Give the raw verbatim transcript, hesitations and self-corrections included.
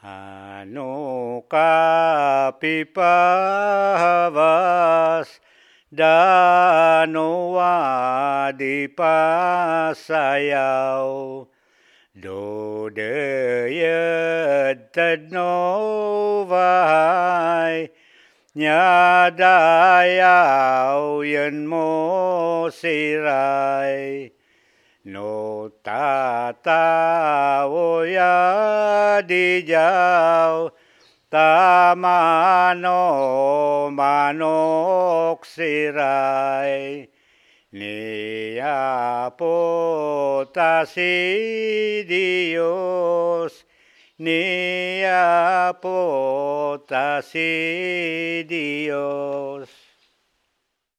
Anu kapipahwas danua di pasayau do deyet tedno vai nyadayau yen mo sirai no tata woya dijau tamano manok sirai ni apotasi Dios ni apotasi Dios.